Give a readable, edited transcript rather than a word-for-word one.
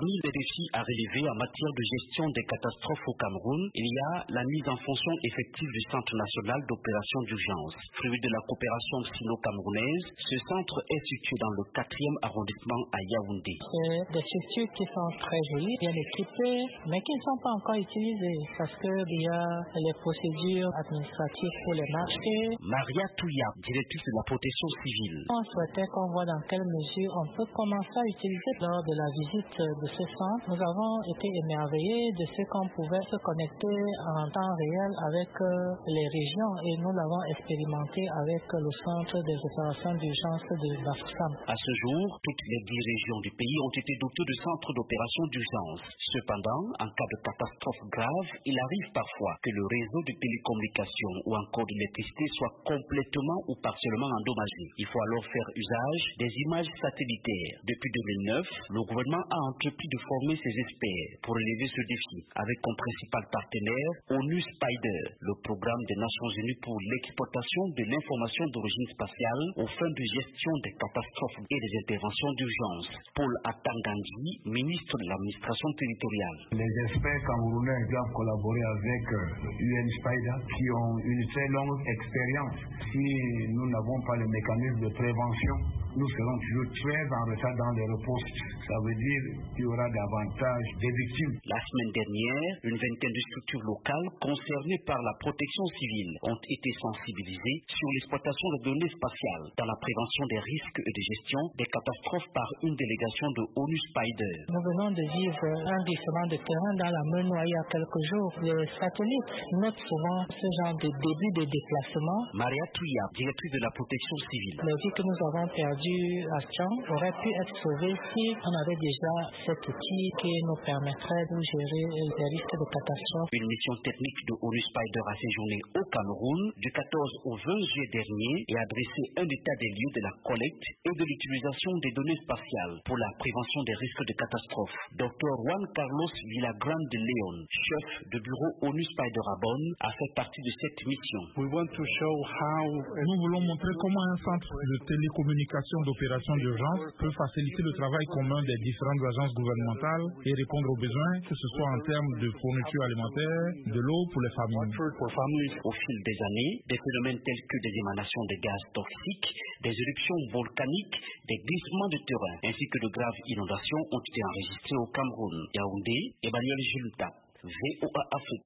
Parmi les défis à relever en matière de gestion des catastrophes au Cameroun, il y a la mise en fonction effective du Centre national d'opération d'urgence. Fruit de la coopération sino-camerounaise, ce centre est situé dans le 4e arrondissement à Yaoundé. C'est des structures qui sont très jolies, bien équipées, mais qui ne sont pas encore utilisées parce qu'il y a les procédures administratives pour les marchés. Maria Touya, directrice de la protection civile. On souhaitait qu'on voit dans quelle mesure on peut commencer à utiliser. Lors de la visite de ce centre, nous avons été émerveillés de ce qu'on pouvait se connecter en temps réel avec les régions et nous l'avons expérimenté avec le centre des opérations d'urgence de Bafoussam. À ce jour, toutes les 10 régions du pays ont été dotées de centres d'opération d'urgence. Cependant, en cas de catastrophe grave, il arrive parfois que le réseau de télécommunications ou encore d'électricité soit complètement ou partiellement endommagé. Il faut alors faire usage des images satellitaires. Depuis 2009, le gouvernement a entrepris de former ses experts pour relever ce défi avec comme principal partenaire ONU Spider, le programme des Nations Unies pour l'exploitation de l'information d'origine spatiale aux fins de gestion des catastrophes et des interventions d'urgence. Paul Atangandji, ministre de l'administration territoriale. Les experts camerounais doivent collaborer avec UN Spider qui ont une très longue expérience. Si nous n'avons pas le mécanisme de prévention, nous serons toujours très en retard dans les ripostes. Ça veut dire qu'il y aura davantage de victimes. La semaine dernière, une vingtaine de structures locales concernées par la protection civile ont été sensibilisées sur l'exploitation des données spatiales dans la prévention des risques et de gestion des catastrophes par une délégation de ONU Spider. Nous venons de vivre un glissement de terrain dans la Menoie il y a quelques jours. Les satellites notent souvent ce genre de début de déplacement. Maria Touya, directrice de la protection civile. Les vies que nous avons perdues à Tchang auraient pu être sauvées si on avait déjà cet outil qui nous permettrait de gérer les risques de catastrophe. Une mission technique de ONU Spider a séjourné au Cameroun du 14 au 20 juillet dernier et a dressé un état des lieux de la collecte et de l'utilisation des données spatiales pour la prévention des risques de catastrophe. Dr Juan Carlos Villagrán de León, chef de bureau ONU Spider à Bonn, a fait partie de cette mission. Nous voulons montrer comment un centre de télécommunication d'opération d'urgence peut faciliter le travail commun des différentes agences gouvernementales et répondre aux besoins, que ce soit en termes de fourniture alimentaire, de l'eau pour les familles. Au fil des années, des phénomènes tels que des émanations de gaz toxiques, des éruptions volcaniques, des glissements de terrain ainsi que de graves inondations ont été enregistrés au Cameroun. Yaoundé, Emmanuel Giluta, VOA Afrique.